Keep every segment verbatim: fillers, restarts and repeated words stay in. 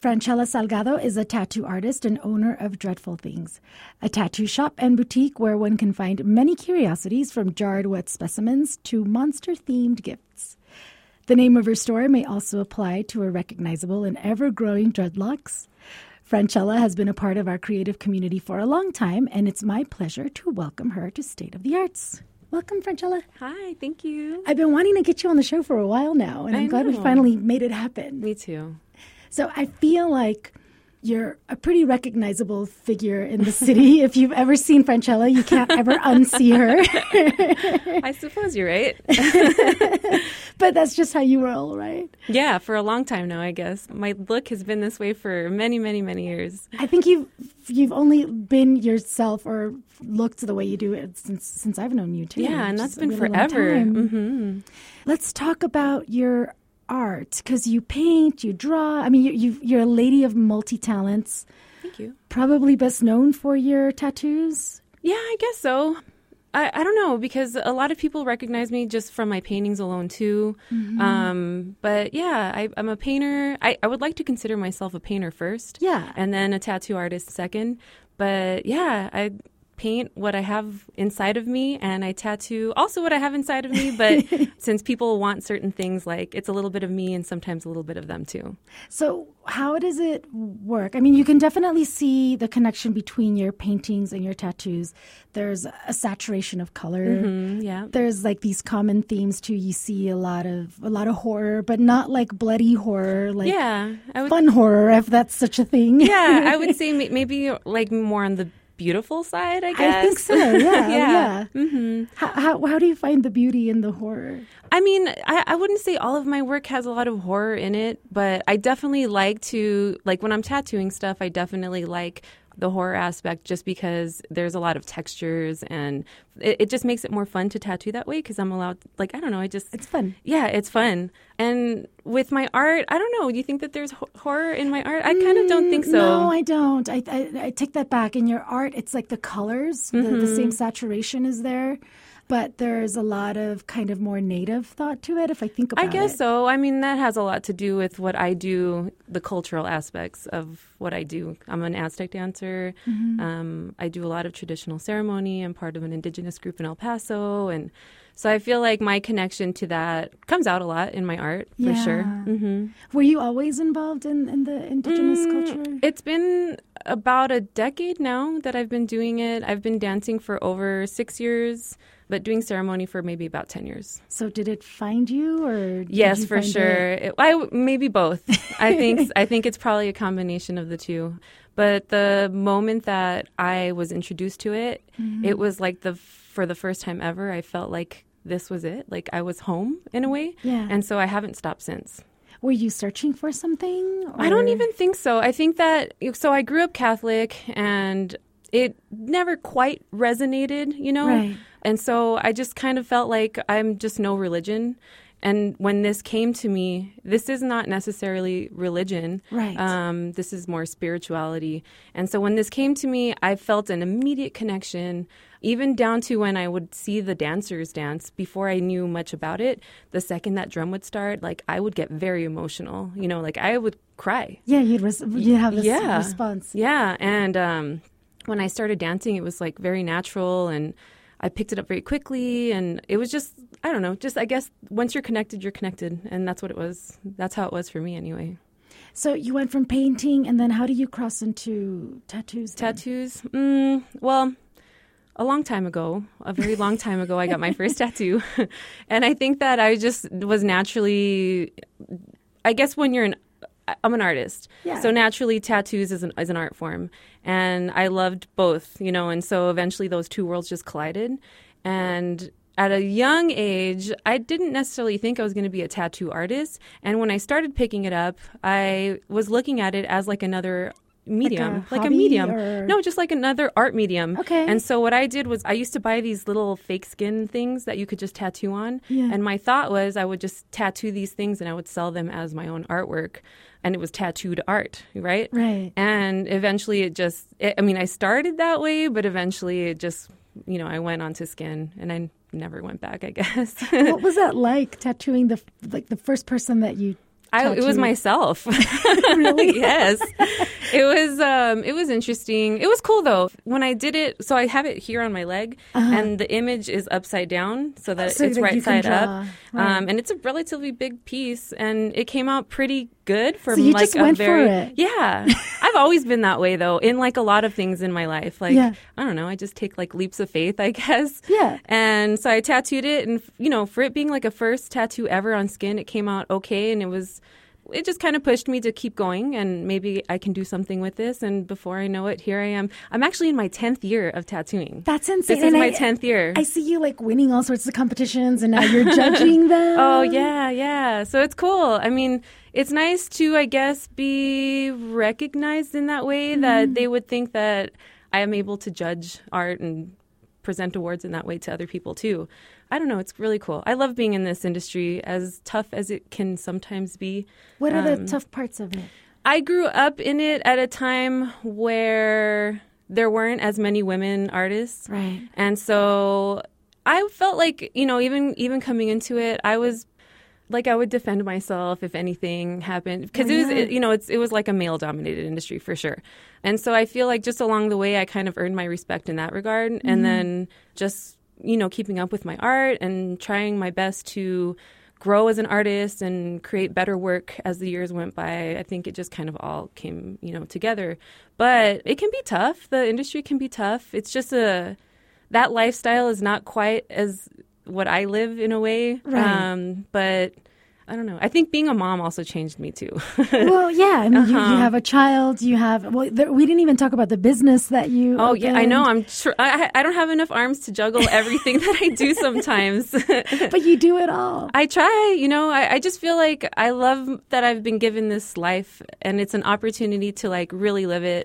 Francella Salgado is a tattoo artist and owner of Dreadful Things, a tattoo shop and boutique where one can find many curiosities from jarred wet specimens to monster-themed gifts. The name of her store may also apply to her recognizable and ever-growing dreadlocks. Francella has been a part of our creative community for a long time, and it's my pleasure to welcome her to State of the Arts. Welcome, Francella. Hi, thank you. I've been wanting to get you on the show for a while now, and I'm I glad we know. finally made it happen. Me too. So I feel like you're a pretty recognizable figure in the city. If you've ever seen Francella, you can't ever unsee her. I suppose you're right. But that's just how you roll, right? Yeah, for a long time now, I guess. My look has been this way for many, many, many years. I think you've you've only been yourself or looked the way you do it since since I've known you too. Yeah, and which that's is a been really long forever. time. Mm-hmm. Let's talk about your art, because you paint, you draw. I mean, you, you, you're a lady of multi-talents. Thank you. Probably best known for your tattoos. Yeah, I guess so. I, I don't know, because a lot of people recognize me just from my paintings alone, too. Mm-hmm. Um, but yeah, I, I'm a painter. I, I would like to consider myself a painter first. Yeah. And then a tattoo artist second. But yeah, I paint what I have inside of me, and I tattoo also what I have inside of me. But since people want certain things, like it's a little bit of me and sometimes a little bit of them, too. So how does it work? I mean, you can definitely see the connection between your paintings and your tattoos. There's a saturation of color. Mm-hmm, yeah. There's like these common themes too. You see a lot of a lot of horror, but not like bloody horror, like yeah, I would, fun horror, if that's such a thing. yeah, I would say ma- maybe like more on the beautiful side, I guess. I think so. Yeah, yeah. yeah. Mm-hmm. How, how how do you find the beauty in the horror? I mean, I, I wouldn't say all of my work has a lot of horror in it, but I definitely like to, like when I'm tattooing stuff, I definitely like the horror aspect just because there's a lot of textures, and it, it just makes it more fun to tattoo that way because I'm allowed, like, I don't know, I just... It's fun. Yeah, it's fun. And with my art, I don't know, do you think that there's ho- horror in my art? I kind of don't think so. No, I don't. I, I, I take that back. In your art, it's like the colors, Mm-hmm. the, the same saturation is there. But there's a lot of kind of more native thought to it, if I think about I it. guess so. I mean, that has a lot to do with what I do, the cultural aspects of what I do. I'm an Aztec dancer. Mm-hmm. Um, I do a lot of traditional ceremony. I'm part of an indigenous group in El Paso. And so I feel like my connection to that comes out a lot in my art, for Yeah. sure. Mm-hmm. Were you always involved in, in the indigenous Mm, culture? It's been about a decade now that I've been doing it. I've been dancing for over six years, but doing ceremony for maybe about ten years. So did it find you, or did Yes, you for find sure. it- It, I maybe both. I think I think it's probably a combination of the two. But the moment that I was introduced to it, Mm-hmm. it was like the for the first time ever, I felt like this was it. Like I was home in a way. Yeah. And so I haven't stopped since. Were you searching for something? I don't or- even think so. I think that so I grew up Catholic, and it never quite resonated, you know? Right. And so I just kind of felt like I'm just no religion. And when this came to me, this is not necessarily religion. Right. Um, this is more spirituality. And so when this came to me, I felt an immediate connection, even down to when I would see the dancers dance before I knew much about it. The second that drum would start, like I would get very emotional. You know, like I would cry. Yeah, you'd, res- you'd have this Yeah. response. Yeah. And um, when I started dancing, it was like very natural, and I picked it up very quickly, and it was just, I don't know, just I guess once you're connected, you're connected. And that's what it was. That's how it was for me anyway. So you went from painting, and then how do you cross into tattoos? then? Tattoos? Mm, well, a long time ago, a very long time ago, I got my first tattoo. And I think that I just was naturally, I guess when you're an I'm an artist. Yeah. So naturally tattoos is an, is an art form. And I loved both, you know, and so eventually those two worlds just collided. And at a young age, I didn't necessarily think I was going to be a tattoo artist. And when I started picking it up, I was looking at it as like another medium, Like a like a, hobby, medium. or- No, just like another art medium. Okay. And so what I did was I used to buy these little fake skin things that you could just tattoo on. Yeah. And my thought was I would just tattoo these things and I would sell them as my own artwork. And it was tattooed art, right? Right. And eventually it just, it, I mean, I started that way, but eventually it just, you know, I went onto skin and I never went back, I guess. What was that like, tattooing the like the first person that you I, it was myself. Really? Yes. It was um, it was interesting. It was cool though. When I did it, so I have it here on my leg, uh-huh. and the image is upside down so that so it's that right side up. Right. Um, and it's a relatively big piece, and it came out pretty good for so you like just a went very for it. Yeah. I've always been that way though, in like a lot of things in my life. Like yeah. I don't know, I just take like leaps of faith, I guess. Yeah. And so I tattooed it, and you know, for it being like a first tattoo ever on skin, it came out okay, and it was it just kind of pushed me to keep going, and maybe I can do something with this. And before I know it, here I am. I'm actually in my tenth year of tattooing. That's insane. This is and my I, tenth year. I see you like winning all sorts of competitions, and now you're judging them. Oh, yeah, yeah. So it's cool. I mean, it's nice to, I guess, be recognized in that way, mm-hmm. that they would think that I am able to judge art and present awards in that way to other people, too. I don't know. It's really cool. I love being in this industry, as tough as it can sometimes be. What are um, the tough parts of it? I grew up in it at a time where there weren't as many women artists. Right. And so I felt like, you know, even even coming into it, I was like I would defend myself if anything happened. Because oh, yeah. it was, it, you know, it's, it was like a male-dominated industry for sure. And so I feel like just along the way, I kind of earned my respect in that regard. Mm-hmm. And then just, you know, keeping up with my art and trying my best to grow as an artist and create better work as the years went by. I think it just kind of all came, you know, together. But it can be tough. The industry can be tough. It's just a, that lifestyle is not quite as what I live in a way. Right. Um, but I don't know. I think being a mom also changed me too. Well, yeah. I mean, uh-huh. you, you have a child. You have. Well, there, we didn't even talk about the business that you. Oh opened. yeah, I know. I'm. Tr- I I don't have enough arms to juggle everything that I do sometimes. But you do it all. I try. You know, I, I just feel like I love that I've been given this life, and it's an opportunity to like really live it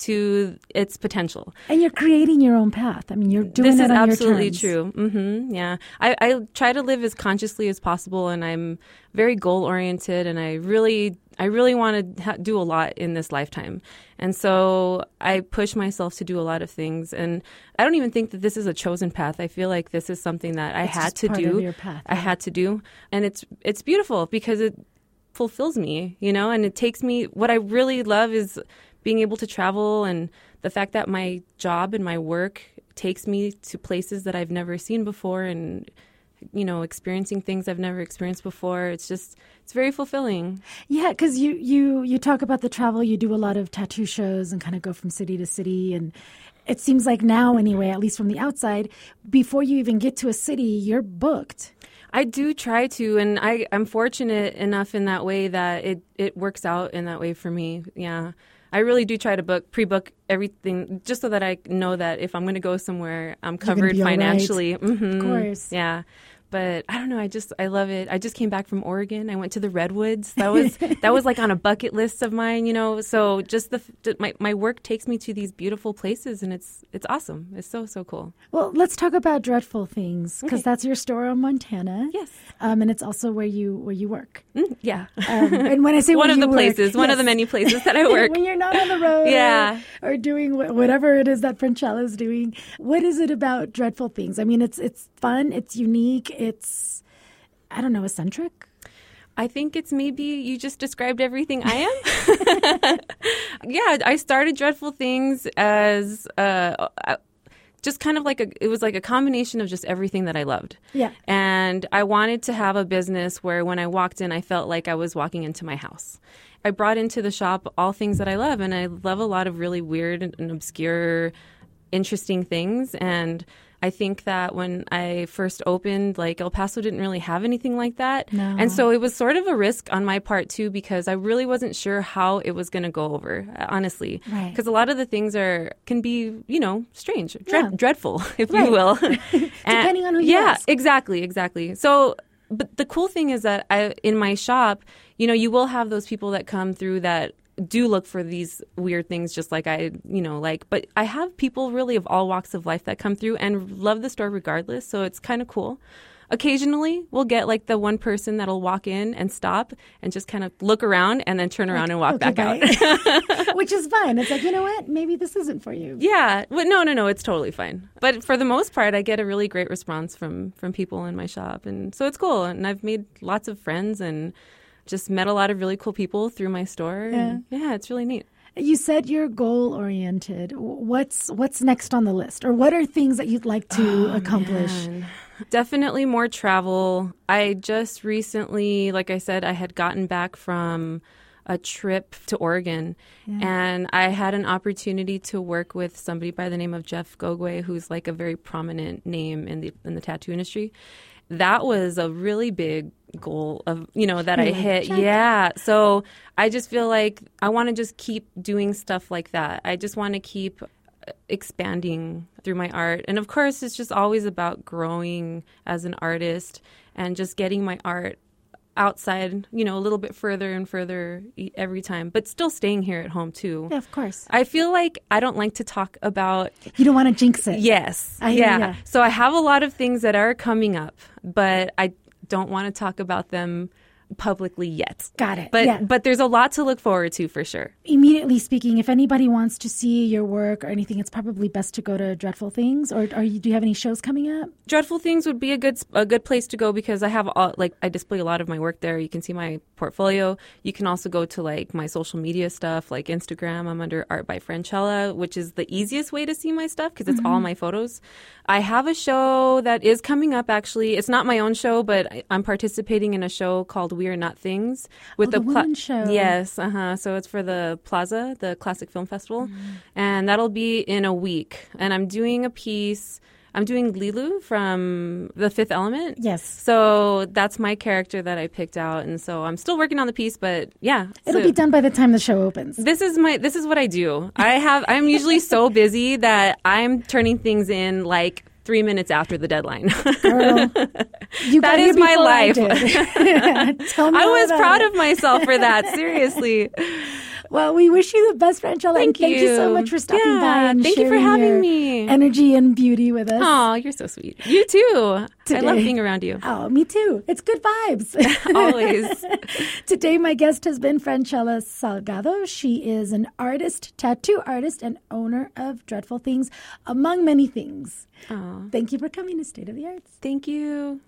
to its potential. And you're creating your own path. I mean, you're doing this it is on absolutely your terms. True. Mm-hmm. Yeah, I, I try to live as consciously as possible, and I'm very goal oriented, and I really, I really want to ha- do a lot in this lifetime. And so I push myself to do a lot of things, and I don't even think that this is a chosen path. I feel like this is something that I it's had just to part do. Of your path, I yeah. had to do, and it's it's beautiful because it fulfills me, you know, and it takes me. What I really love is being able to travel, and the fact that my job and my work takes me to places that I've never seen before, and, you know, experiencing things I've never experienced before. It's just, it's very fulfilling. Yeah, because you, you, you talk about the travel. You do a lot of tattoo shows and kind of go from city to city. And it seems like now, anyway, at least from the outside, before you even get to a city, you're booked. I do try to, and I, I'm fortunate enough in that way that it, it works out in that way for me. Yeah. I really do try to book, pre-book everything just so that I know that if I'm going to go somewhere, I'm covered financially. Right. Mm-hmm. Of course. Yeah. But I don't know. I just I love it. I just came back from Oregon. I went to the Redwoods. That was that was like on a bucket list of mine, you know. So just the my my work takes me to these beautiful places, and it's it's awesome. It's so so cool. Well, let's talk about Dreadful Things, because okay. that's your store in Montana. Yes, um, and it's also where you where you work. Mm, yeah, um, and when I say one where of you the work, places, yes. one of the many places that I work. When you're not on the road, yeah, or, or doing wh- whatever it is that Franchella is doing. What is it about Dreadful Things? I mean, it's it's fun. It's unique. It's I don't know, eccentric? I think it's maybe you just described everything I am. Yeah, I started Dreadful Things as uh, just kind of like a, it was like a combination of just everything that I loved. Yeah. And I wanted to have a business where when I walked in, I felt like I was walking into my house. I brought into the shop all things that I love, and I love a lot of really weird and obscure, interesting things. And I think that when I first opened, like El Paso didn't really have anything like that. No. And so it was sort of a risk on my part, too, because I really wasn't sure how it was going to go over, honestly. Right. Because a lot of the things are can be, you know, strange, dread, yeah. dreadful, if right. you will. Depending on who you yeah, ask. exactly, exactly. So, but the cool thing is that I, in my shop, you know, you will have those people that come through that do look for these weird things just like I, you know, like, but I have people really of all walks of life that come through and love the store regardless. So it's kind of cool. Occasionally we'll get like the one person that'll walk in and stop and just kind of look around and then turn around like, and walk okay, back out. Which is fine. It's like, you know what? Maybe this isn't for you. Yeah. But no, no, no. It's totally fine. But for the most part, I get a really great response from, from people in my shop. And so it's cool. And I've made lots of friends, and just met a lot of really cool people through my store. Yeah. And yeah, it's really neat. You said you're goal-oriented. What's what's next on the list? Or what are things that you'd like to Oh, accomplish? man. Definitely more travel. I just recently, like I said, I had gotten back from a trip to Oregon, Yeah. and I had an opportunity to work with somebody by the name of Jeff Gogwe, who's like a very prominent name in the in the tattoo industry. That was a really big goal of, you know, that You're I like, hit. check. Yeah. So I just feel like I want to just keep doing stuff like that. I just want to keep expanding through my art. And of course, it's just always about growing as an artist and just getting my art outside, you know, a little bit further and further e- every time, but still staying here at home too. Yeah, of course. I feel like I don't like to talk about You don't want to jinx it. Yes. I hear yeah. ya. So I have a lot of things that are coming up, but I don't want to talk about them publicly yet. Got it. But yeah. but there's a lot to look forward to for sure. Immediately speaking, if anybody wants to see your work or anything, it's probably best to go to Dreadful Things. Or are you, do you have any shows coming up? Dreadful Things would be a good a good place to go because I have all, like I display a lot of my work there. You can see my portfolio. You can also go to like my social media stuff, like Instagram. I'm under Art by Franchella, which is the easiest way to see my stuff because it's Mm-hmm. all my photos. I have a show that is coming up. Actually, it's not my own show, but I- I'm participating in a show called We Are Not Things with Oh, the Pla- women's show. Yes, uh huh. So it's for the Plaza, the Classic Film Festival, Mm-hmm. and that'll be in a week. And I'm doing a piece. I'm doing Lilu from The Fifth Element. Yes. So that's my character that I picked out, and so I'm still working on the piece. But yeah, It'll so be done by the time the show opens. This is my. This is what I do. I have. I'm usually so busy that I'm turning things in like three minutes after the deadline. Girl, you got That here is my before I life. did. Tell me I all was about proud it. of myself for that. Seriously. Well, we wish you the best, Franchella. Thank and thank you. so you. much for stopping Yeah, by and thank you for sharing having your me. energy and beauty with us. Oh, you're so sweet. You too. Today. I love being around you. Oh, me too. It's good vibes. Always. Today, my guest has been Franchella Salgado. She is an artist, tattoo artist, and owner of Dreadful Things, among many things. Oh, Thank you for coming to State of the Arts. thank you.